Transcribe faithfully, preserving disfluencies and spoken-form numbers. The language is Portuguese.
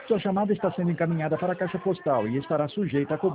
Sua chamada está sendo encaminhada para a caixa postal e estará sujeita a cobrança.